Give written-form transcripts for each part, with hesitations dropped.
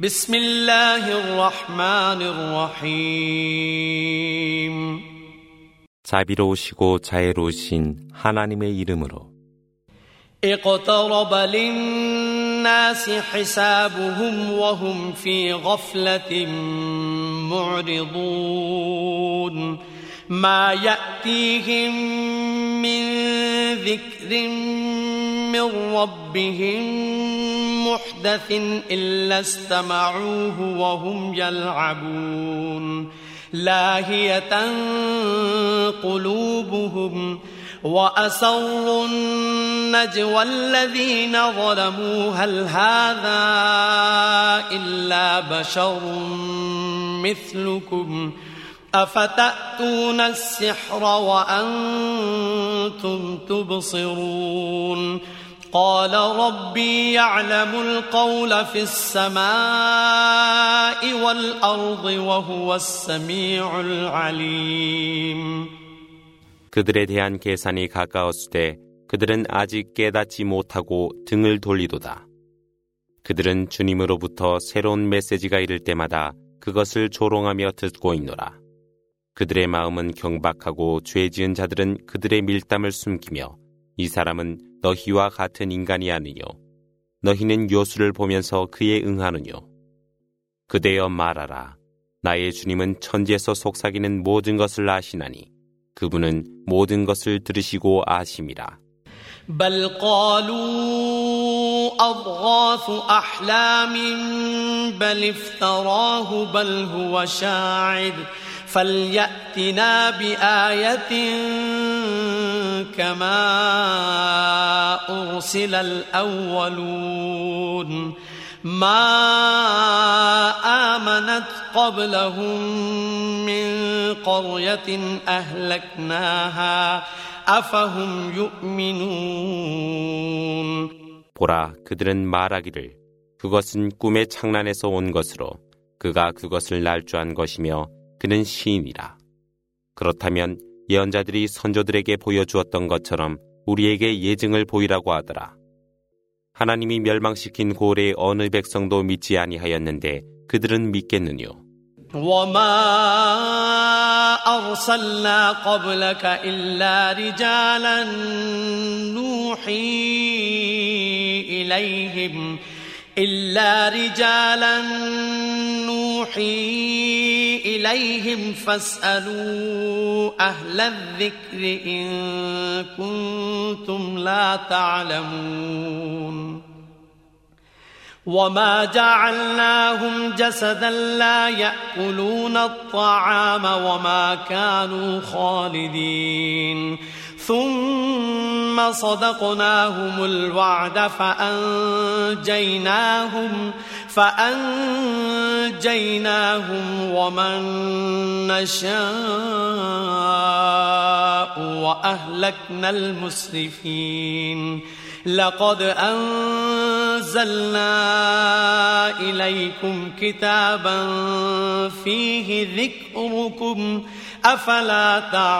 بسم الله الرحمن الرحيم 자비로우시고 자애로우신 하나님의 이름으로 اقترب للناس حسابهم وهم في غفلة معرضون ما يأتيهم من ذكر من ربهم محدث إلا استمعوه وهم يلعبون لاهية قلوبهم وأسروا النجوى الذين ظلموا هل هذا إلا بشر مثلكم أفتأتون السحر وأنتم تبصرون قال ربي يعلم القول في السماء والأرض وهو السميع العليم 그들에 대한 계산이 가까웠으되 그들은 아직 깨닫지 못하고 등을 돌리도다. 그들은 주님으로부터 새로운 메시지가 이를 때마다 그것을 조롱하며 듣고 있노라. 그들의 마음은 경박하고 죄 지은 자들은 그들의 밀담을 숨기며 이 사람은 너희와 같은 인간이 아니뇨. 너희는 요술을 보면서 그에 응하느뇨. 그대여 말하라. 나의 주님은 천지에서 속삭이는 모든 것을 아시나니 그분은 모든 것을 들으시고 아심이라. بل قالوا أضغاث أحلام بل افتراه بل هو شاعر فليأتنا بآية كما أرسل الأولون ما آمنت قبلهم من قرية أهلكناها أفهم يؤمنون 보라, 그들은 말하기를 그것은 꿈의 창란에서 온 것으로 그가 그것을 날조한 것이며 그는 시인이라. 그렇다면 예언자들이 선조들에게 보여주었던 것처럼 우리에게 예증을 보이라고 하더라. 하나님이 멸망시킨 고래의 어느 백성도 믿지 아니하였는데 그들은 믿겠느뇨. وما أرسلنا قبلك إلا رجالا نوحي إليهم فاسألوا أهل الذكر إن كنتم لا تعلمون وما جعلناهم جسدا لا يأكلون الطعام وما كانوا خالدين ثم صدقناهم الوعد فأنجيناهم ومن نشاء وأهلكنا المسرفين لقد أنزلنا إليكم كتابا فيه ذكركم أفلا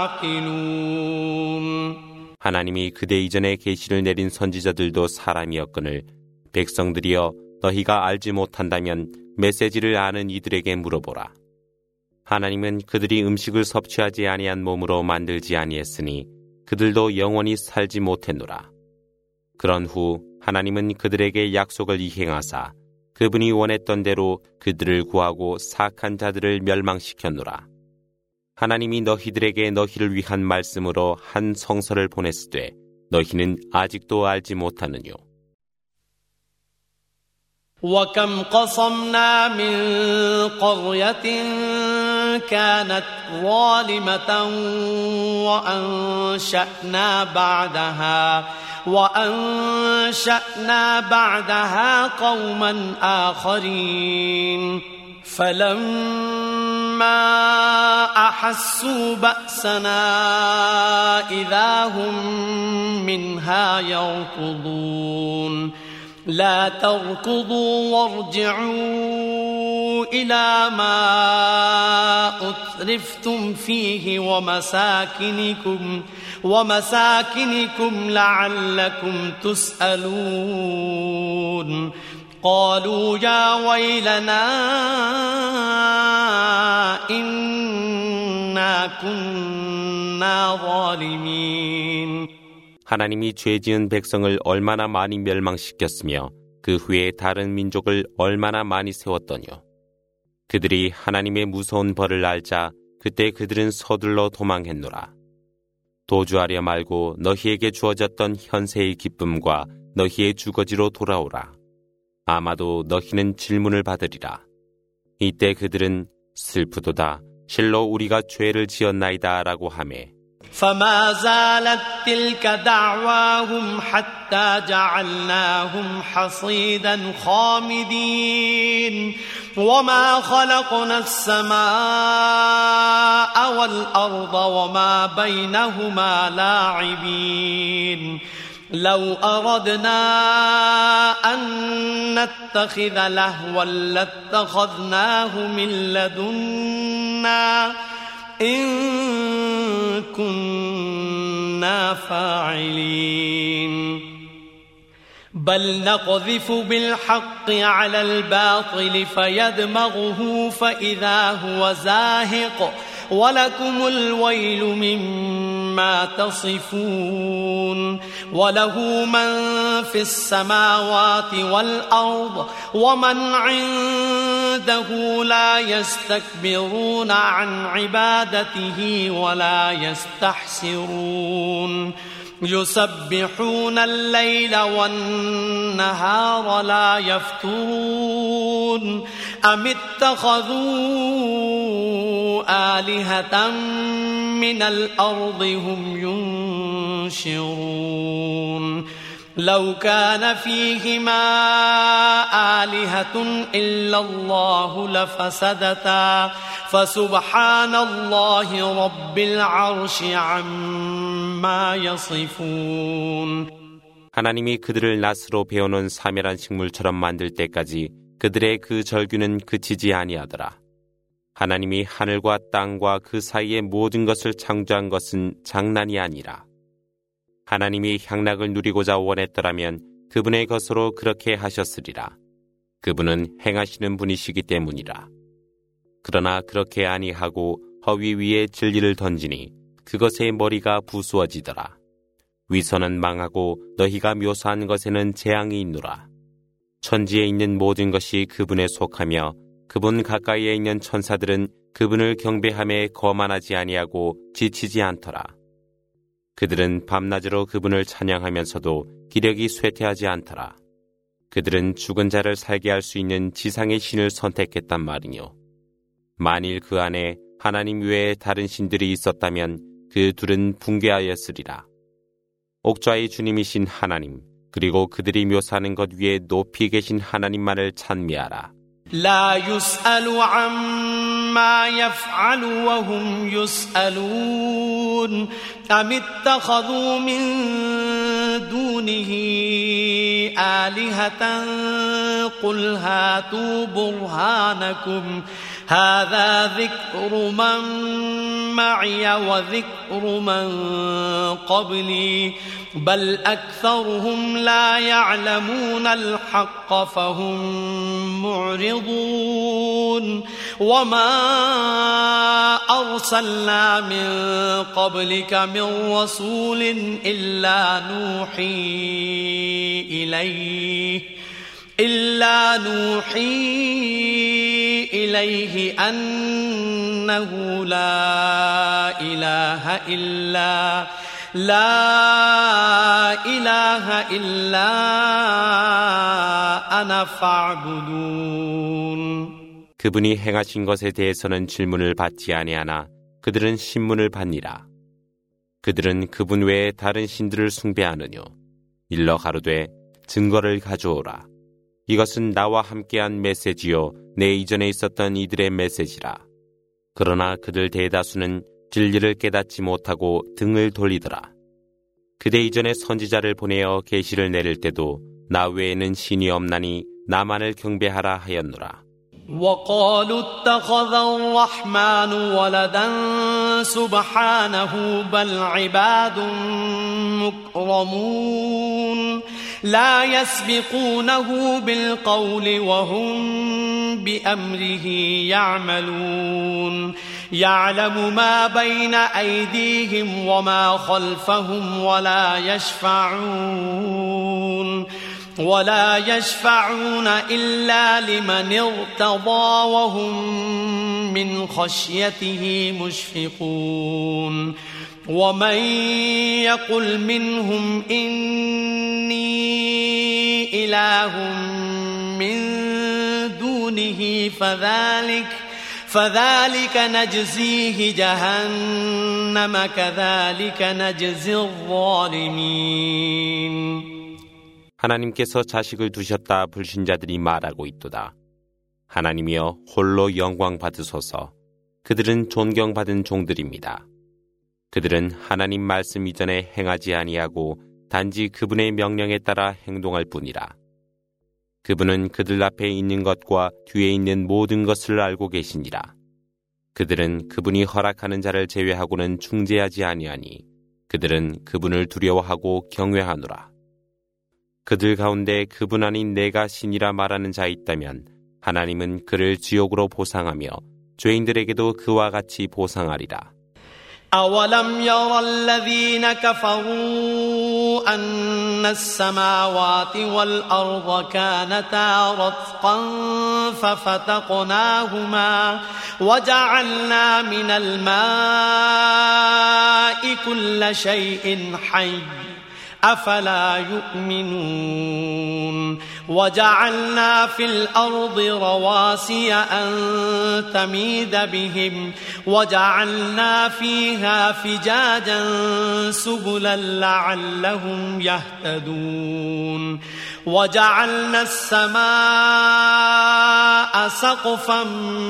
تعقلون 하나님이 그대 이전에 계시를 내린 선지자들도 사람이었거늘 백성들이여 너희가 알지 못한다면 메시지를 아는 이들에게 물어보라. 하나님은 그들이 음식을 섭취하지 아니한 몸으로 만들지 아니했으니 그들도 영원히 살지 못했노라. 그런 후 하나님은 그들에게 약속을 이행하사 그분이 원했던 대로 그들을 구하고 사악한 자들을 멸망시켰노라. 하나님이 너희들에게 너희를 위한 말씀으로 한 성서를 보냈으되 너희는 아직도 알지 못하느뇨. وكم قصمنا من قرية كانت ظالمة وأنشأنا بعدها قوما آخرين فلما أحسوا بأسنا إذا هم منها يركضون لا تركضوا وارجعوا إلى ما أترفتم فيه ومساكنكم لعلكم تسألون قالوا يا ويلنا إنا كنا ظالمين. 하나님이 죄 지은 백성을 얼마나 많이 멸망시켰으며 그 후에 다른 민족을 얼마나 많이 세웠더뇨. 그들이 하나님의 무서운 벌을 알자 그때 그들은 서둘러 도망했노라. 도주하려 말고 너희에게 주어졌던 현세의 기쁨과 너희의 주거지로 돌아오라. 아마도 너희는 질문을 받으리라. 이때 그들은 슬프도다. 실로 우리가 죄를 지었나이다 라고 하매 فما زالت تلك دعواهم حتى جعلناهم حصيدا خامدين وما خلقنا السماء والأرض وما بينهما لاعبين لو أردنا أن نتخذ لهوا لاتخذناه من لدنا إن كنا فاعلين بل نقذف بالحق على الباطل فيدمغه فإذا هو زاهق ولكم الويل مما تصفون وله من في السماوات والأرض ومن عنده لا يستكبرون عن عبادته ولا يستحسرون يسبحون الليل والنهار لا يفترون أم اتخذوا آلهة من الأرض هم ينشرون لو كان فيهما آلهة إلا الله لفسدتا فسبحان الله رب العرش عما يصفون. 하나님이 그들을 낫으로 베어놓은 사멸한 식물처럼 만들 때까지 그들의 그 절규는 그치지 아니하더라. 하나님이 하늘과 땅과 그 사이의 모든 것을 창조한 것은 장난이 아니라 하나님이 향락을 누리고자 원했더라면 그분의 것으로 그렇게 하셨으리라. 그분은 행하시는 분이시기 때문이라. 그러나 그렇게 아니하고 허위 위에 진리를 던지니 그것의 머리가 부수어지더라. 위선은 망하고 너희가 묘사한 것에는 재앙이 있노라. 천지에 있는 모든 것이 그분에 속하며 그분 가까이에 있는 천사들은 그분을 경배함에 거만하지 아니하고 지치지 않더라. 그들은 밤낮으로 그분을 찬양하면서도 기력이 쇠퇴하지 않더라. 그들은 죽은 자를 살게 할 수 있는 지상의 신을 선택했단 말이뇨. 만일 그 안에 하나님 외에 다른 신들이 있었다면 그 둘은 붕괴하였으리라. 옥좌의 주님이신 하나님, 그리고 그들이 묘사하는 것 위에 높이 계신 하나님만을 찬미하라. لا يسأل عما يفعل وهم يسألون أم اتخذوا من دونه آلهة قل هاتوا برهانكم هذا ذكر من معي وذكر من قبلي بل أكثرهم لا يعلمون الحق فهم معرضون وما أرسلنا من قبلك من رسول إلا نوحي إليه أنه لا إله إلا أنا فاعبدون. 그분이 행하신 것에 대해서는 질문을 받지 아니하나 그들은 신문을 받니라. 그들은 그분 외에 다른 신들을 숭배하느뇨. 일러 가로되 증거를 가져오라. 이것은 나와 함께한 메시지요 내 이전에 있었던 이들의 메시지라. 그러나 그들 대다수는 진리를 깨닫지 못하고 등을 돌리더라. 그대 이전에 선지자를 보내어 계시를 내릴 때도 나 외에는 신이 없나니 나만을 경배하라 하였노라. وقالوا اتخذ الرحمن ولدا سبحانه بل عباد مكرمون لا يسبقونه بالقول وهم بأمره يعملون يعلم ما بين أيديهم وما خلفهم ولا يشفعون إلا لمن ارتضى وهم من خشيته مشفقون ومن يقل منهم إني إله من دونه فذلك نجزيه جهنم كذلك نجزي الظالمين. 하나님께서 자식을 두셨다 불신자들이 말하고 있도다. 하나님이여 홀로 영광 받으소서. 그들은 존경받은 종들입니다. 그들은 하나님 말씀 이전에 행하지 아니하고 단지 그분의 명령에 따라 행동할 뿐이라. 그분은 그들 앞에 있는 것과 뒤에 있는 모든 것을 알고 계시니라. 그들은 그분이 허락하는 자를 제외하고는 중재하지 아니하니 그들은 그분을 두려워하고 경외하노라. 그들 가운데 그분 아닌 내가 신이라 말하는 자 있다면 하나님은 그를 지옥으로 보상하며 죄인들에게도 그와 같이 보상하리라. أولم ير الذين كفروا أن السماوات والأرض كانتا رتقا ففتقناهما وجعلنا من الماء كل شيء حي أفلا يؤمنون وجعلنا في الأرض رواسي أن تميد بهم وجعلنا فيها فجاجا سبلا لعلهم يهتدون وجعلنا السماء سقفا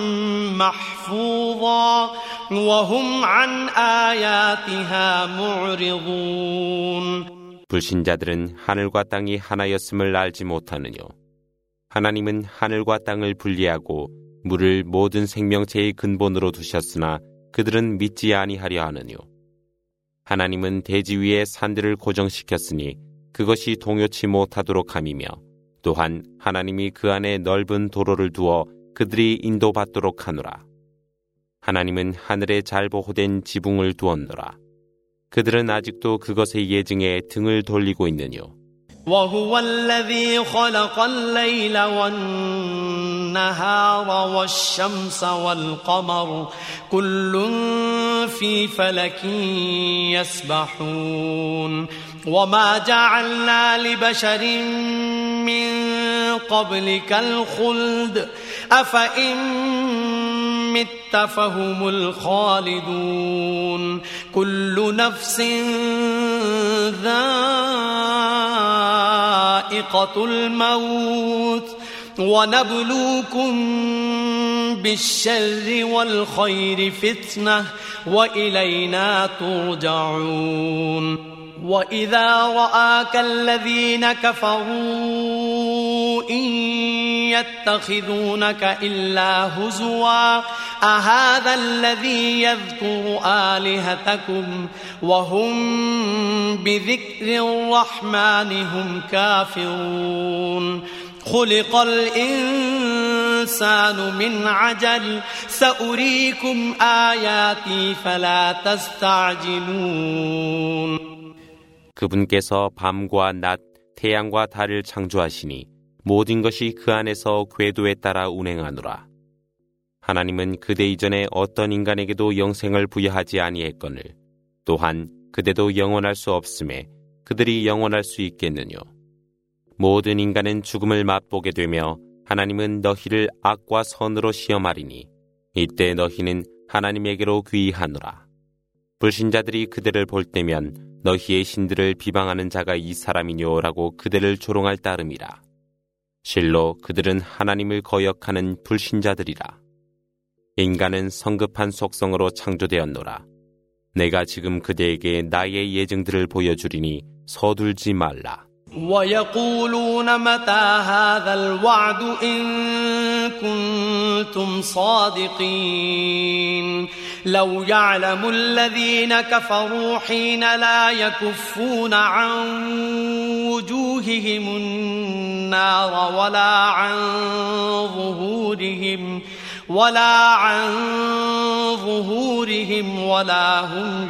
محفوظا وهم عن آياتها معرضون. 불신자들은 하늘과 땅이 하나였음을 알지 못하느뇨. 하나님은 하늘과 땅을 분리하고 물을 모든 생명체의 근본으로 두셨으나 그들은 믿지 아니하려 하느뇨. 하나님은 대지 위에 산들을 고정시켰으니 그것이 동요치 못하도록 함이며 또한 하나님이 그 안에 넓은 도로를 두어 그들이 인도받도록 하노라. 하나님은 하늘에 잘 보호된 지붕을 두었노라. 그들은 아직도 그것의 예증에 등을 돌리고 있느뇨. وهو الذي خلق الليل والنهار والشمس والقمر كل في فلك يسبحون وما جعلنا لبشر من قبلك الخلد أفإن مت فهم الخالدون كل نفس ذائقة الموت ونبلوكم بالشر والخير فتنة وإلينا ترجعون وإذا رآك الذين كفروا إن يتخذونك إلا هزوا أهذا الذي يذكر آلهتكم وهم بذكر الرحمن هم كافرون خلق الإنسان من عجل سأريكم آياتي فلا تستعجلون. 그분께서 밤과 낮, 태양과 달을 창조하시니 모든 것이 그 안에서 궤도에 따라 운행하노라. 하나님은 그대 이전에 어떤 인간에게도 영생을 부여하지 아니했거늘 또한 그대도 영원할 수 없음에 그들이 영원할 수 있겠느뇨. 모든 인간은 죽음을 맛보게 되며 하나님은 너희를 악과 선으로 시험하리니 이때 너희는 하나님에게로 귀의하노라. 불신자들이 그대를 볼 때면 너희의 신들을 비방하는 자가 이 사람이뇨라고 그대를 조롱할 따름이라. 실로 그들은 하나님을 거역하는 불신자들이라. 인간은 성급한 속성으로 창조되었노라. 내가 지금 그대에게 나의 예증들을 보여주리니 서둘지 말라. ويقولون متى هذا الوعد إن كنتم صادقين لو يعلم الذين كفروا حين لا يكفون عن وجوههم النار ولا عن ظهورهم ولا هم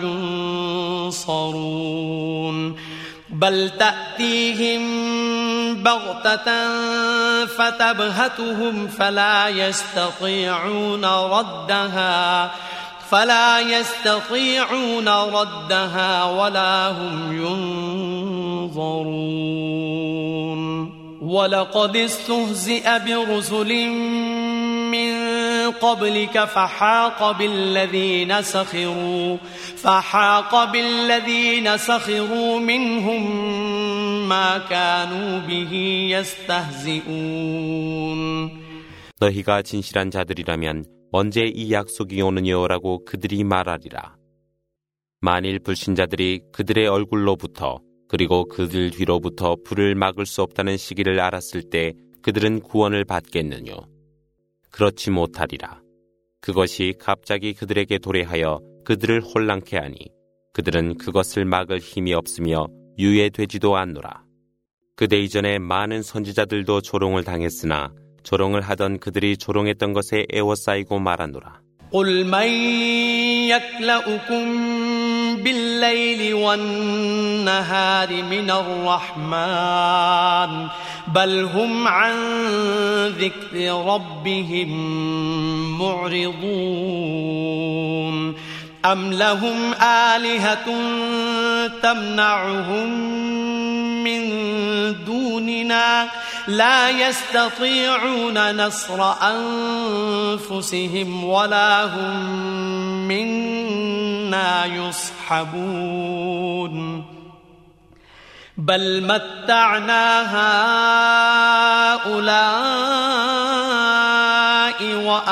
ينصرون بل تأتيهم بغتة فتبهتهم فلا يستطيعون ردها ولا هم ينظرون ولقد استهزئ برسل من قبلك فحاق بالذين سخروا منهم ما كانوا به يستهزئون 너희가 진실한 자들이라면 언제 이 약속이 오느냐라고 그들이 말하리라. 만일 불신자들이 그들의 얼굴로부터 그리고 그들 뒤로부터 불을 막을 수 없다는 시기를 알았을 때 그들은 구원을 받겠느뇨. 그렇지 못하리라. 그것이 갑자기 그들에게 도래하여 그들을 혼란케 하니 그들은 그것을 막을 힘이 없으며 유예되지도 않노라. 그대 이전에 많은 선지자들도 조롱을 당했으나 조롱을 하던 그들이 조롱했던 것에 애워싸이고 말하노라. قل من يكلؤكم بالليل والنهار من الرحمن بل هم عن ذكر ربهم معرضون أم لهم آلهة تمنعهم من دوننا لا يستطيعون نصر أنفسهم ولا هم منا يصحبون بل متعنا هؤلاء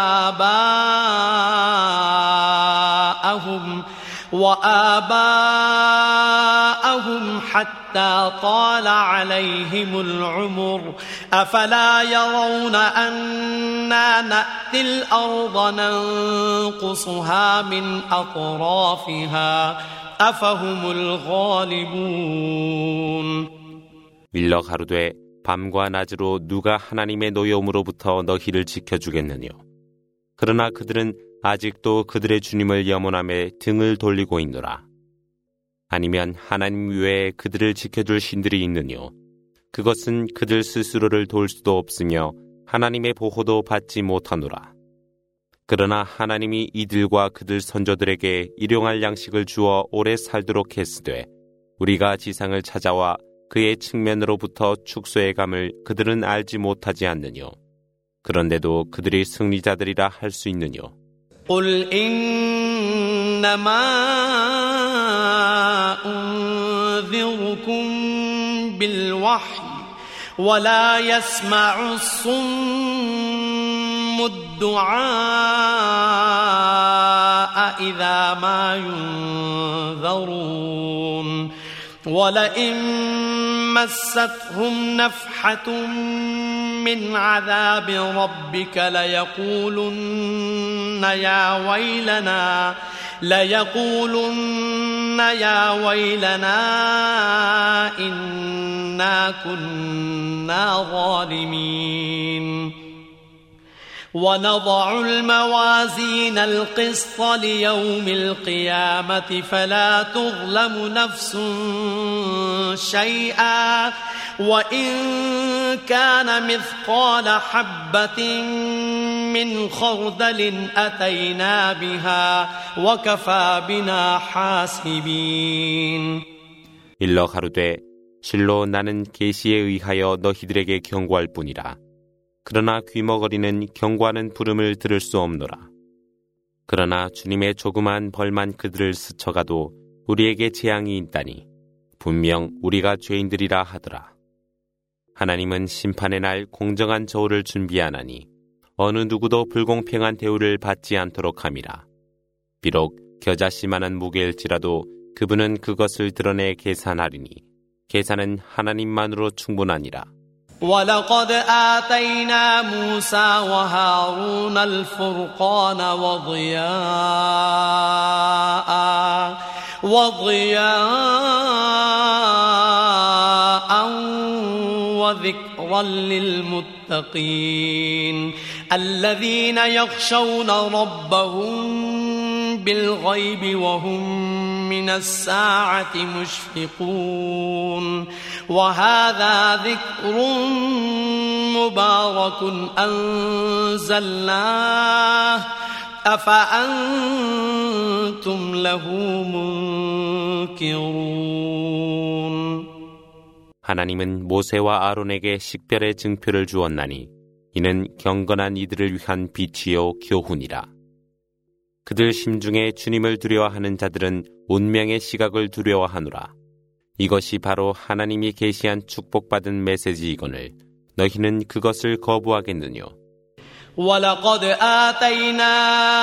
وآباءهم حتى طال عليهم العمر أفلا يرون أنا نأتي الأرض ننقصها من أطرافها أفهم الغالبون 밀러 가로되 밤과 낮으로 누가 하나님의 노여움으로부터 너희를 지켜주겠느뇨. 그러나 그들은 아직도 그들의 주님을 염원하며 등을 돌리고 있노라. 아니면 하나님 외에 그들을 지켜줄 신들이 있느뇨. 그것은 그들 스스로를 도울 수도 없으며 하나님의 보호도 받지 못하노라. 그러나 하나님이 이들과 그들 선조들에게 일용할 양식을 주어 오래 살도록 했으되 우리가 지상을 찾아와 그의 측면으로부터 축소해감을 그들은 알지 못하지 않느뇨. 그런데도 그들이 승리자들이라 할 수 있느뇨. قل إنما أنذركم بالوحي ولا يسمع الصم الدعاء إذا ما ينذرون ولئن مستهم نفحة من عذاب ربك ليقولن يا ويلنا إنا كنا ظالمين ونضع الموازين القسط ليوم القيامة فلا تظلم نفس شيئا وإن كان مثقال حبة من خردل أتينا بها وكفى بنا حاسبين 일러 가로되 실로 나는 계시에 의하여 너희들에게 경고할 뿐이라. 그러나 귀머거리는 경고하는 부름을 들을 수 없노라. 그러나 주님의 조그만 벌만 그들을 스쳐가도 우리에게 재앙이 있다니 분명 우리가 죄인들이라 하더라. 하나님은 심판의 날 공정한 저울을 준비하나니 어느 누구도 불공평한 대우를 받지 않도록 함이라. 비록 겨자씨만한 무게일지라도 그분은 그것을 드러내 계산하리니 계산은 하나님만으로 충분하니라. ولقد آتينا موسى وهارون الفرقان وضياء وذكرا للمتقين الذين يخشون ربهم بالغيب وهم من الساعة مشفقون وهذا ذكر مبارك أنزلناه أفأنتم له منكرون. 하나님은 모세와 아론에게 식별의 증표를 주었나니 이는 경건한 이들을 위한 빛이요 교훈이라. 그들 심중에 주님을 두려워하는 자들은 운명의 시각을 두려워하노라. 이것이 바로 하나님이 계시한 축복받은 메시지이거늘 너희는 그것을 거부하겠느뇨. ولقد آتينا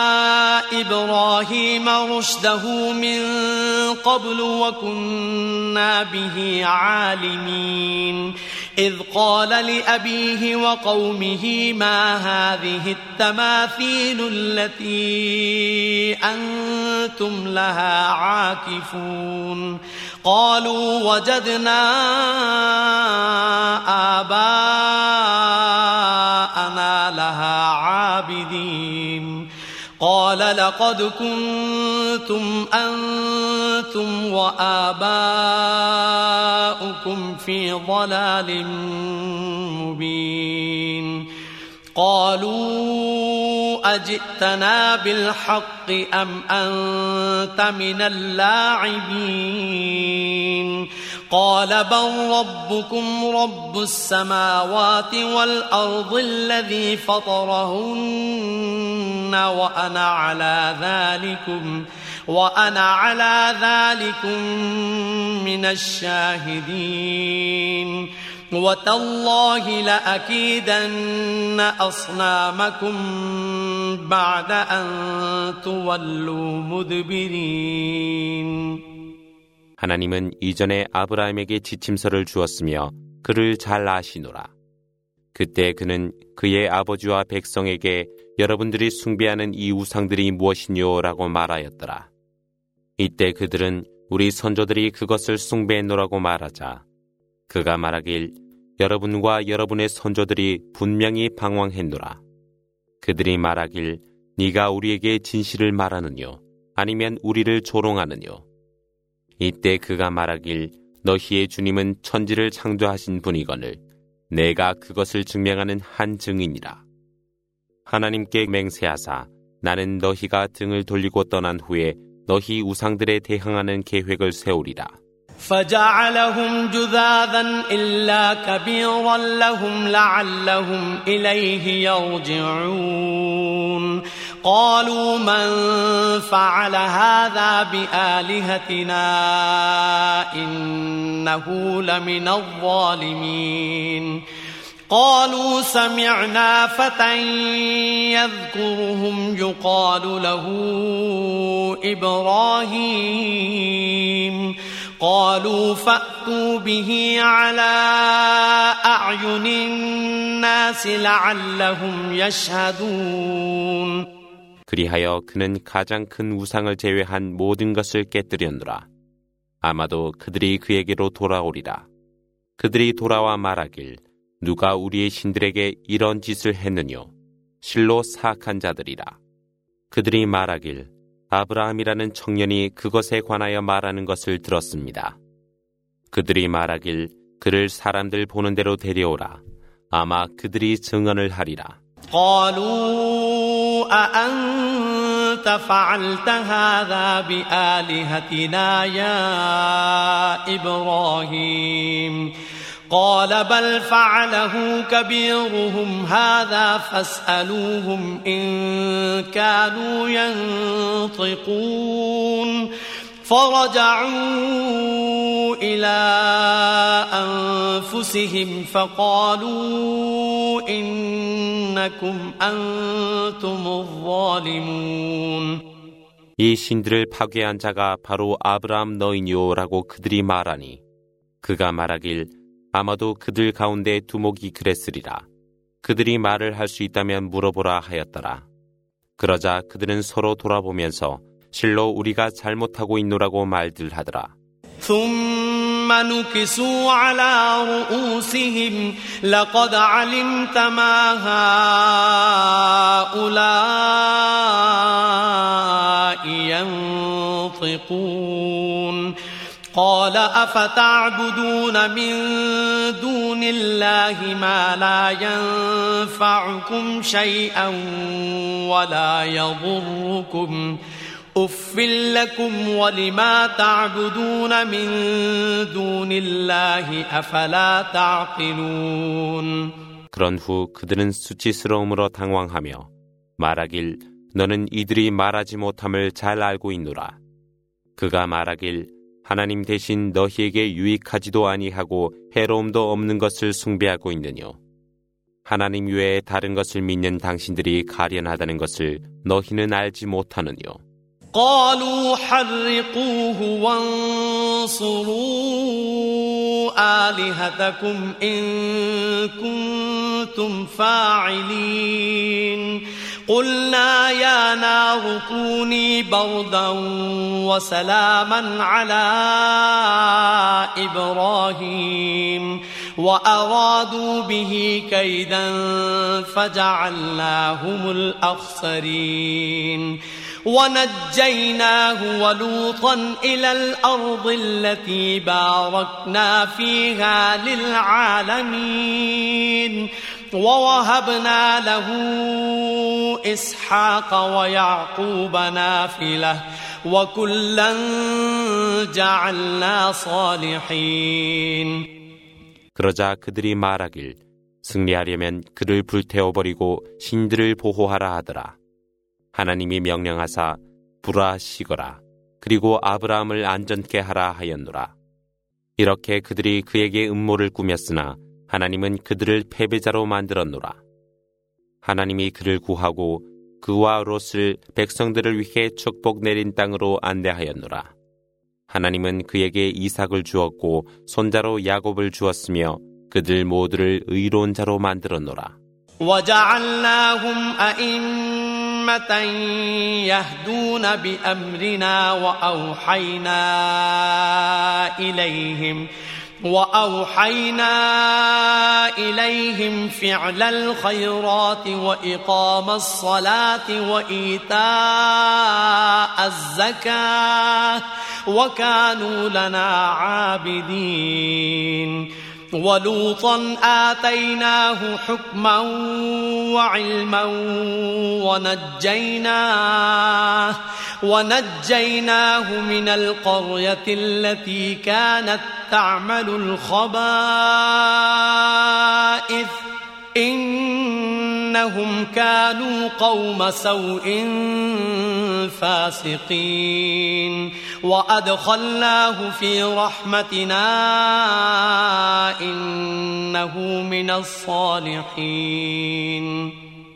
إبراهيم رشده من قبل وكنا به عالمين إذ قال لأبيه وقومه ما هذه التماثيل التي أنتم لها عاكفون قالوا وجدنا آباءنا لها عابدين قال لقد كنتم أنتم وآباؤكم في ضلال مبين قالوا أجئتنا بالحق أم أنت من اللاعبين قال بل ربكم رب السماوات والأرض الذي فطرهن وأنا على ذلكم من الشاهدين وتالله لأكيدن أصنامكم بعد أن تولوا مدبرين. 하나님은 이전에 아브라함에게 지침서를 주었으며 그를 잘 아시노라. 그때 그는 그의 아버지와 백성에게 여러분들이 숭배하는 이 우상들이 무엇이뇨라고 말하였더라. 이때 그들은 우리 선조들이 그것을 숭배했노라고 말하자 그가 말하길 여러분과 여러분의 선조들이 분명히 방황했노라. 그들이 말하길 네가 우리에게 진실을 말하느뇨 아니면 우리를 조롱하느뇨. 이때 그가 말하길 너희의 주님은 천지를 창조하신 분이거늘 내가 그것을 증명하는 한 증인이라. 하나님께 맹세하사 나는 너희가 등을 돌리고 떠난 후에 너희 우상들에 대항하는 계획을 세우리라. فجعلهم جذاذا إلا كبيرا لهم لعلهم إليه يرجعون قالوا من فعل هذا بآلهتنا إنه لمن الظالمين قالوا سمعنا فتى يذكرهم يقال له إبراهيم قالوا فأتوا به على أعين الناس لعلهم يشهدون. 그리하여 그는 가장 큰 우상을 제외한 모든 것을 깨뜨렸노라. 아마도 그들이 그에게로 돌아오리라. 그들이 돌아와 말하길 누가 우리의 신들에게 이런 짓을 했느뇨. 실로 사악한 자들이라. 그들이 말하길 아브라함이라는 청년이 그것에 관하여 말하는 것을 들었습니다. 그들이 말하길 그를 사람들 보는 대로 데려오라. 아마 그들이 증언을 하리라. قالوا أأنت فعلت هذا بآلهتنا يا إبراهيم قال بل فعله كبيرهم هذا فاسألوهم إن كانوا ينطقون فرجعوا إلى أنفسهم فقالوا إنكم أنتم الظالمون. 이 신들을 파괴한 자가 바로 아브라함 너희니오라고 그들이 말하니 그가 말하길 아마도 그들 가운데 두목이 그랬으리라. 그들이 말을 할 수 있다면 물어보라 하였더라. 그러자 그들은 서로 돌아보면서 실로 우리가 잘못하고 있노라고 말들 하더라. ثم نكسوا على رؤوسهم لقد علمت ما هؤلاء ينطقون قال أفتعبدون من دون الله ما لا ينفعكم شيئا ولا يضركم أُفٍّ لكم ولما تعبدون من دون الله أفلا تعقلون. 그런 후 그들은 수치스러움으로 당황하며 말하길 너는 이들이 말하지 못함을 잘 알고 있노라. 그가 말하길 하나님 대신 너희에게 유익하지도 아니하고 해로움도 없는 것을 숭배하고 있느뇨. 하나님 외에 다른 것을 믿는 당신들이 가련하다는 것을 너희는 알지 못하느뇨. قالوا حرقوه وانصروا آلهتكم إن كنتم فاعلين قلنا يا نار كوني بردا وسلاما على إبراهيم وأرادوا به كيدا فجعلناهم الأخسرين ونجيناه ولوطا إلى الأرض التي باركنا فيها للعالمين ووهبنا له إسحاق ويعقوب نافلة وكلا جعلنا صالحين. 그러자 그들이 말하길 승리하려면 그를 불태워버리고 신들을 보호하라 하더라. 하나님이 명령하사 불아 식어라. 그리고 아브라함을 안전케 하라 하였노라. 이렇게 그들이 그에게 음모를 꾸몄으나 하나님은 그들을 패배자로 만들었노라. 하나님이 그를 구하고 그와 롯을 백성들을 위해 축복 내린 땅으로 안내하였노라. 하나님은 그에게 이삭을 주었고 손자로 야곱을 주었으며 그들 모두를 의로운 자로 만들었노라. وجعلناهم أئمة يهدون بأمرنا وأوحينا إليهم فعل الخيرات وإقام الصلاة وإيتاء الزكاة وكانوا لنا عابدين. ولوطا آتيناه حكما وعلما ونجيناه من القرية التي كانت تعمل الخبائث إنهم كانوا قوم سوء فاسقين وأدخلناه في رحمتنا إنه من الصالحين.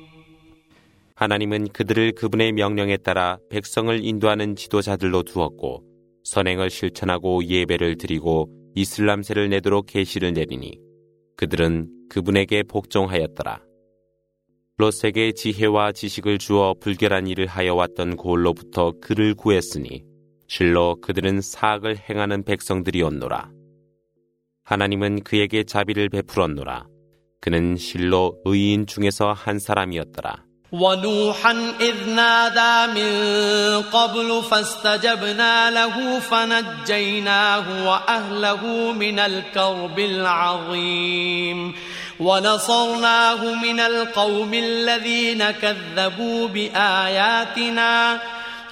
하나님은 그들을 그분의 명령에 따라 백성을 인도하는 지도자들로 두었고 선행을 실천하고 예배를 드리고 이슬람세를 내도록 계시를 내리니 그들은 그분에게 복종하였더라. 롯에게 지혜와 지식을 주어 불결한 일을 하여 왔던 고을로부터 그를 구했으니 실로 그들은 사악을 행하는 백성들이었노라. 하나님은 그에게 자비를 베풀었노라. 그는 실로 의인 중에서 한 사람이었더라. ونوحا إذ نادى من قبل فاستجبنا له فنجيناه وأهله من الكرب العظيم ونصرناه من القوم الذين كذبوا بآياتنا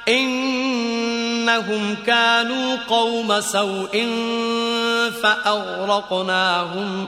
إنهم كانوا قوم سوء فأغرقناهم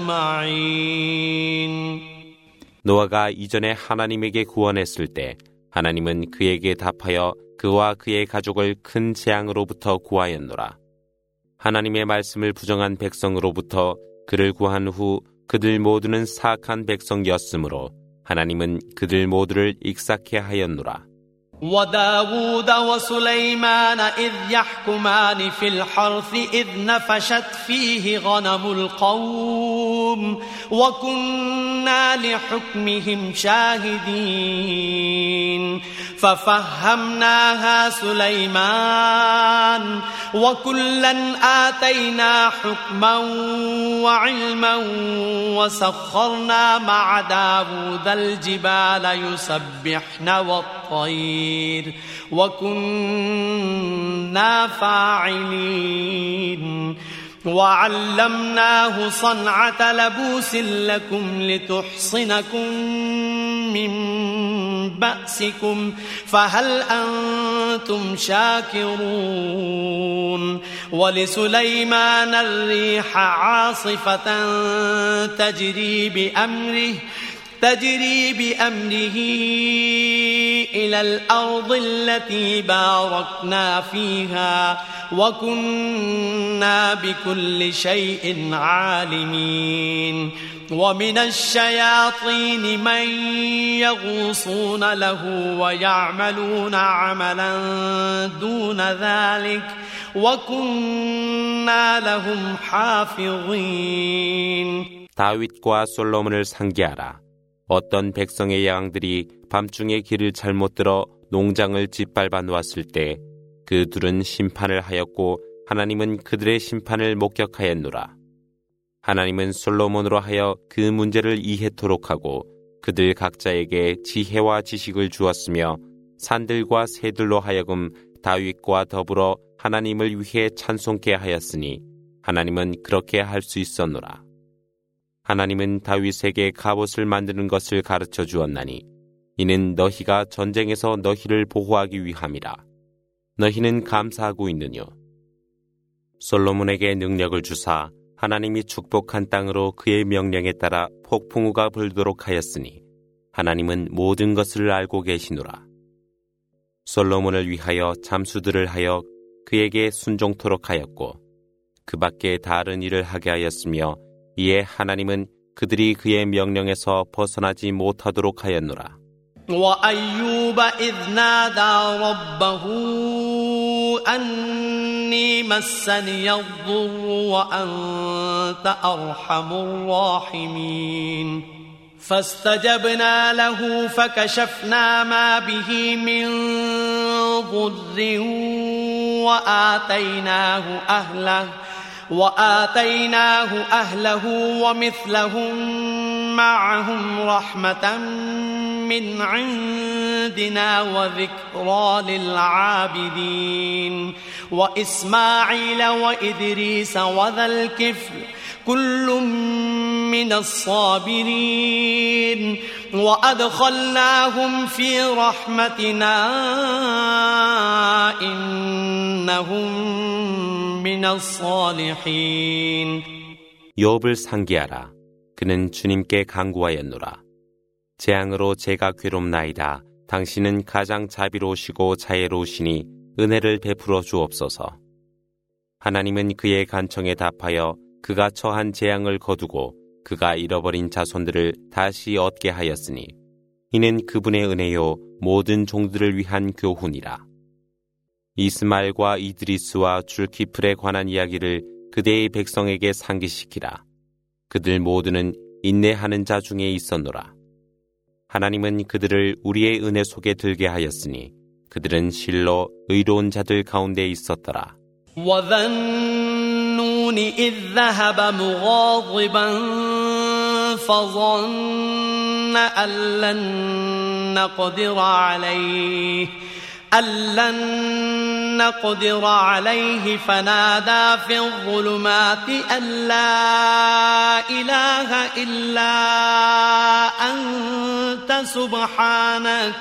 أجمعين. 노아가 이전에 하나님에게 구원했을 때 하나님은 그에게 답하여 그와 그의 가족을 큰 재앙으로부터 구하였노라. 하나님의 말씀을 부정한 백성으로부터 그를 구한 후 그들 모두는 사악한 백성이었으므로 하나님은 그들 모두를 익사케 하였노라. وداود وسليمان إذ يحكمان في الحرث إذ نفشت فيه غنم القوم وكنا لحكمهم شاهدين ففهمناها سليمان وكلا آتينا حكما وعلما وسخرنا مع داود الجبال يسبحن والطير وكنا فاعلين وعلمناه صنعة لبوس لكم لتحصنكم من بأسكم فهل أنتم شاكرون ولسليمان الريح عاصفة تجري بأمره إلى الأرض التي باركنا فيها وكنا بكل شيء عالمين ومن الشياطين من يغوصون له ويعملون عملا دون ذلك وكنا لهم حافظين. 다윗과 솔로몬을 상기하라. 어떤 백성의 양들이 밤중에 길을 잘못 들어 농장을 짓밟아 놓았을 때 그 둘은 심판을 하였고 하나님은 그들의 심판을 목격하였노라. 하나님은 솔로몬으로 하여 그 문제를 이해토록 하고 그들 각자에게 지혜와 지식을 주었으며 산들과 새들로 하여금 다윗과 더불어 하나님을 위해 찬송케 하였으니 하나님은 그렇게 할 수 있었노라. 하나님은 다윗에게 갑옷을 만드는 것을 가르쳐 주었나니 이는 너희가 전쟁에서 너희를 보호하기 위함이라. 너희는 감사하고 있느뇨. 솔로몬에게 능력을 주사 하나님이 축복한 땅으로 그의 명령에 따라 폭풍우가 불도록 하였으니 하나님은 모든 것을 알고 계시노라. 솔로몬을 위하여 잠수들을 하여 그에게 순종토록 하였고 그 밖에 다른 일을 하게 하였으며 이에 하나님은 그들이 그의 명령에서 벗어나지 못하도록 하였노라. وأيوب إذ نادى ربه أني مسني الضر وأنت أرحم الراحمين فاستجبنا له فكشفنا ما به من ضر وآتيناه أهله ومثلهم معهم رحمة من عندنا وذكرى للعابدين وإسماعيل وإدريس وذا الكفل كل من الصابرين وأدخلناهم في رحمتنا إنهم من الصالحين. 욥을 상기하라. 그는 주님께 간구하였노라. 재앙으로 제가 괴롭나이다. 당신은 가장 자비로우시고 자애로우시니 은혜를 베풀어 주옵소서. 하나님은 그의 간청에 답하여 그가 처한 재앙을 거두고 그가 잃어버린 자손들을 다시 얻게 하였으니 이는 그분의 은혜요 모든 종들을 위한 교훈이라. 이스마엘과 이드리스와 줄키플에 관한 이야기를 그대의 백성에게 상기시키라. 그들 모두는 인내하는 자 중에 있었노라. 하나님은 그들을 우리의 은혜 속에 들게 하였으니 그들은 실로 의로운 자들 가운데 있었더라. وَذَنُّونِ إِذْ ذَهَبَ مُغَاضِبًا فَظَنَّ أَن لن نقدر عليه فنادى في الظلمات أن لا إله إلا أنت سبحانك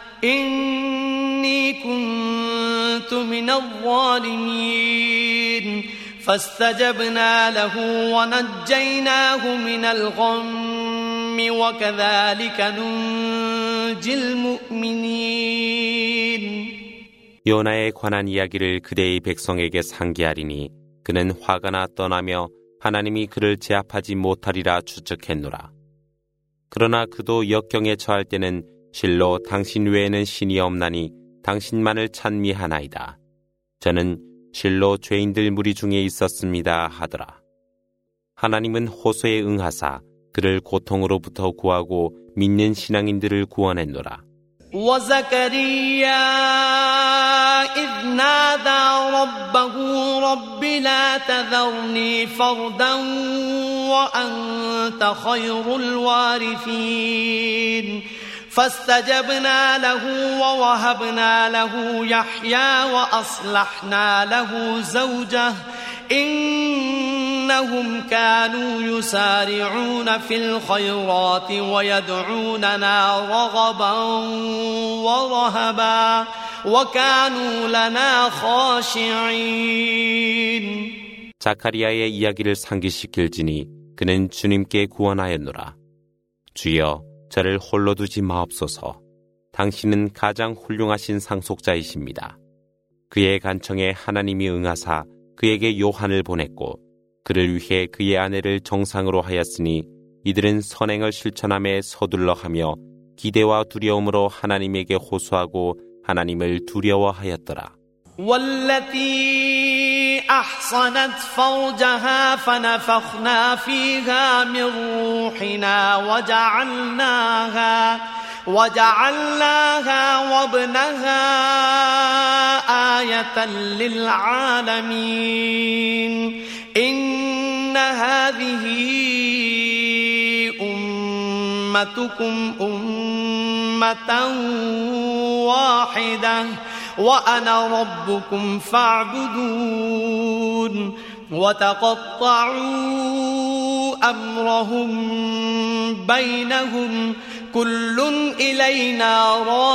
إني كنت من الظالمين فاستجبنا له ونجيناه من الغم وكذلك ننجي المؤمنين. 요나에 관한 이야기를 그대의 백성에게 상기하리니 그는 화가 나 떠나며 하나님이 그를 제압하지 못하리라 추측했노라. 그러나 그도 역경에 처할 때는 실로 당신 외에는 신이 없나니 당신만을 찬미하나이다. 저는 실로 죄인들 무리 중에 있었습니다 하더라. 하나님은 호소에 응하사 그를 고통으로부터 구하고 믿는 신앙인들을 구원했노라. وزكريا إذ نادى ربه رب لا تذرني فردا وأنت خير الوارثين فاستجبنا له ووهبنا له يحيى وأصلحنا له زوجه إنهم كانوا يسارعون في الخيرات ويدعوننا رغبا ورهبا وكانوا لنا خاشعين. 자카리아의 이야기를 상기시킬지니 그는 주님께 구원하였노라. 주여, 저를 홀로 두지 마옵소서. 당신은 가장 훌륭하신 상속자이십니다. 그의 간청에 하나님이 응하사 그에게 요한을 보냈고 그를 위해 그의 아내를 정상으로 하였으니 이들은 선행을 실천함에 서둘러 하며 기대와 두려움으로 하나님에게 호소하고 하나님을 두려워하였더라. والتي أحصنت فرجها فنفخنا فيها من روحنا وجعلناها وابنها آية للعالمين إن هذه أمتكم أمة واحدة وأنا ربكم فاعبدون وتقطعوا أمرهم بينهم كل إلينا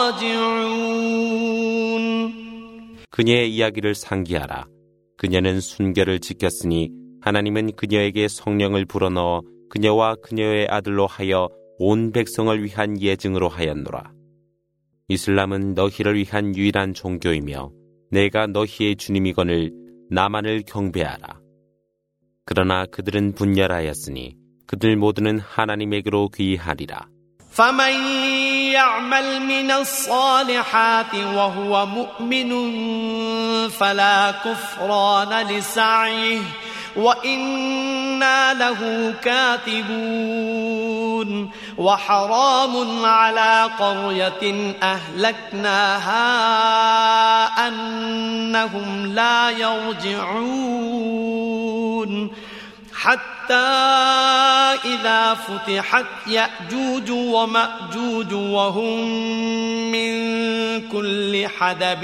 راجعون. 그녀의 이야기를 상기하라. 그녀는 순결을 지켰으니 하나님은 그녀에게 성령을 불어넣어 그녀와 그녀의 아들로 하여 온 백성을 위한 예증으로 하였노라. 이슬람은 너희를 위한 유일한 종교이며 내가 너희의 주님이거늘 나만을 경배하라. 그러나 그들은 분열하였으니 그들 모두는 하나님에게로 귀의하리라. فمن يعمل من الصالحات وهو مؤمن فلا كفران لسعيه وإنا له كاتبون وحرام على قرية أهلكناها أنهم لا يرجعون حتى إذا فتحت يأجوج ومأجوج وهم من كل حدب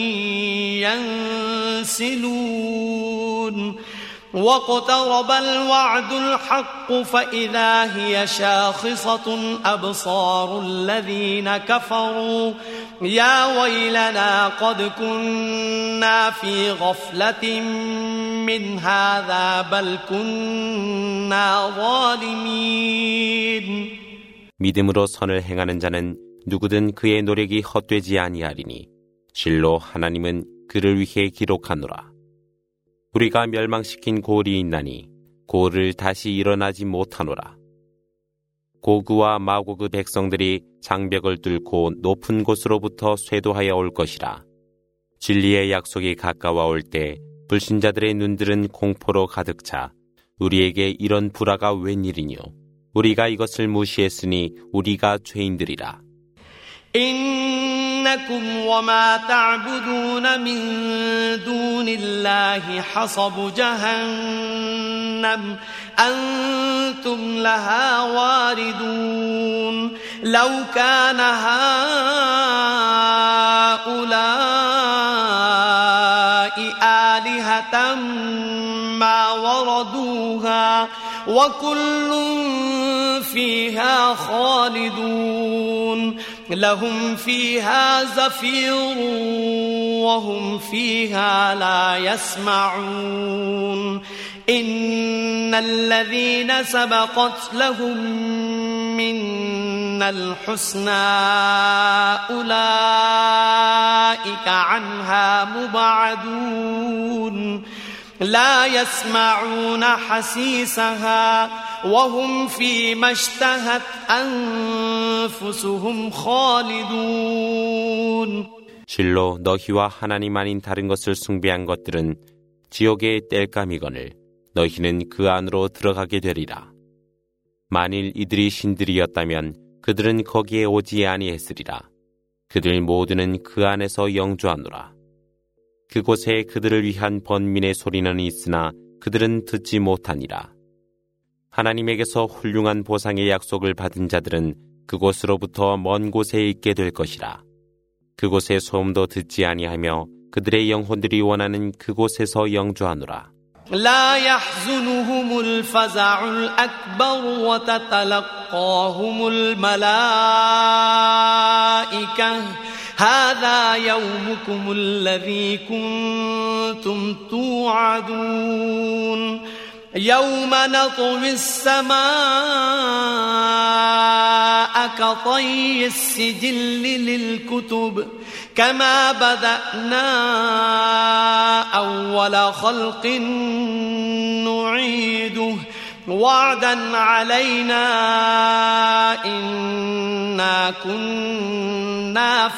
ينسلون واقترب الوعد الحق فإذا هي شاخصة أبصار الذين كفروا يا ويلنا قد كنا في غفلة من هذا بل كنا ظالمين. 믿음으로 선을 행하는 자는 누구든 그의 노력이 헛되지 아니하리니 실로 하나님은 그를 위해 기록하노라. 우리가 멸망시킨 고을이 있나니 고을을 다시 일어나지 못하노라. 고그와 마고그 백성들이 장벽을 뚫고 높은 곳으로부터 쇄도하여 올 것이라. 진리의 약속이 가까워올 때 불신자들의 눈들은 공포로 가득 차 우리에게 이런 불화가 웬일이뇨. 우리가 이것을 무시했으니 우리가 죄인들이라. إنكم وما تعبدون من دون الله حصب جهنم أنتم لها واردون لو كان هؤلاء آلهة ما وردوها وكل فيها خالدون لهم فيها زفير وهم فيها لا يسمعون إن الذين سبقت لهم منا الحسنى أولئك عنها مبعدون لا يسمعون حسيسها وهم فيما اشتهت أنفسهم خالدون. 실로 너희와 하나님 아닌 다른 것을 숭배한 것들은 지옥의 땔감이거늘 너희는 그 안으로 들어가게 되리라. 만일 이들이 신들이었다면 그들은 거기에 오지 아니했으리라. 그들 모두는 그 안에서 영주하노라. 그곳에 그들을 위한 번민의 소리는 있으나 그들은 듣지 못하니라. 하나님에게서 훌륭한 보상의 약속을 받은 자들은 그곳으로부터 먼 곳에 있게 될 것이라. 그곳의 소음도 듣지 아니하며 그들의 영혼들이 원하는 그곳에서 영주하노라. لا يحزنهم الفزع الأكبر وتتلقاهم الملائكة هذا يومكم الذي كنتم توعدون يوم نطوي السماء كطي السجل للكتب كما بدأنا أول خلق نعيده وعدا علينا إنا كنا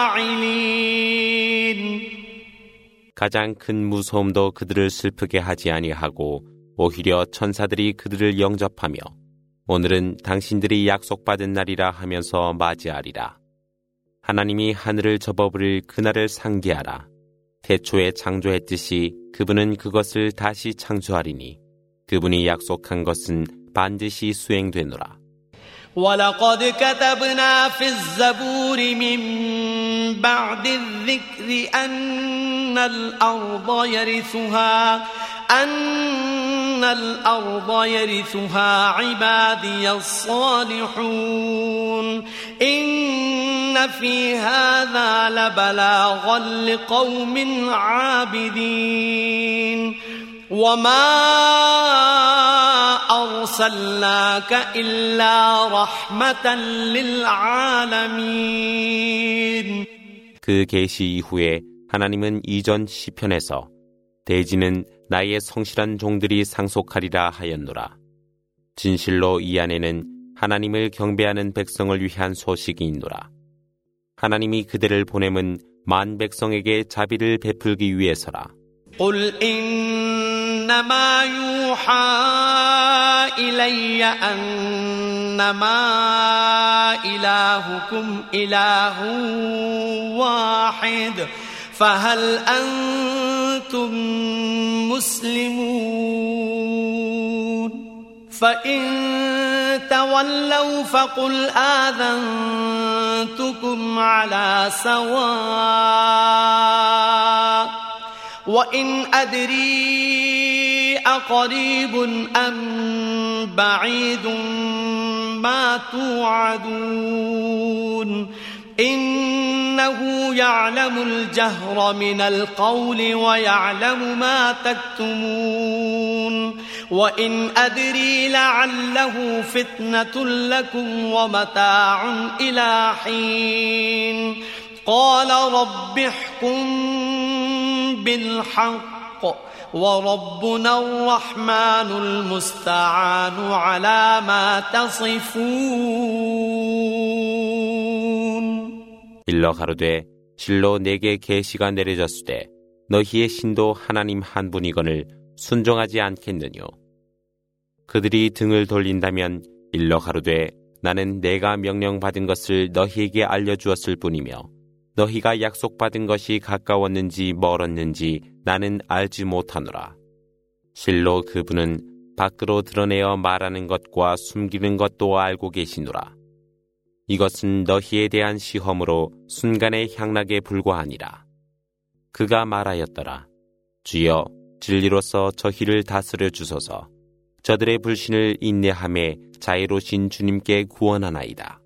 فاعلين. 가장 큰 무서움도 그들을 슬프게 하지 아니하고 오히려 천사들이 그들을 영접하며 오늘은 당신들이 약속받은 날이라 하면서 맞이하리라. 하나님이 하늘을 접어버릴 그날을 상기하라. 태초에 창조했듯이 그분은 그것을 다시 창조하리니 그분이 약속한 것은 반드시 수행되노라. ولقد كتبنا في الزبور من بعد الذكر أن الأرض يرثها عبادي الصالحون إن في هذا لبلاغا لقوم عابدين وما أرسلناك إلا رحمة للعالمين. 그 계시 이후에 하나님은 이전 시편에서 대지는 나의 성실한 종들이 상속하리라 하였노라. 진실로 이 안에는 하나님을 경배하는 백성을 위한 소식이 있노라. 하나님이 그들을 보냄은 만 백성에게 자비를 베풀기 위해서라. قل إنما يوحى إلي أنما إلهكم إله واحد فهل أنتم مسلمون فإن تولوا فقل آذنتكم على سواء وإن أدري أقريب أم بعيد ما توعدون إنه يعلم الجهر من القول ويعلم ما تكتمون وإن أدري لعله فتنة لكم ومتاع إلى حين قال رب احكم بالحق وربنا الرحمن المستعان على ما تصفون. 일러 가로되 실로 내게 계시가 내려졌으되 너희의 신도 하나님 한 분이거늘 순종하지 않겠느뇨. 그들이 등을 돌린다면 일러 가로되 나는 내가 명령받은 것을 너희에게 알려주었을 뿐이며 너희가 약속받은 것이 가까웠는지 멀었는지 나는 알지 못하노라. 실로 그분은 밖으로 드러내어 말하는 것과 숨기는 것도 알고 계시노라. 이것은 너희에 대한 시험으로 순간의 향락에 불과하니라. 그가 말하였더라. 주여 진리로서 저희를 다스려 주소서. 저들의 불신을 인내하며 자애로신 주님께 구원하나이다.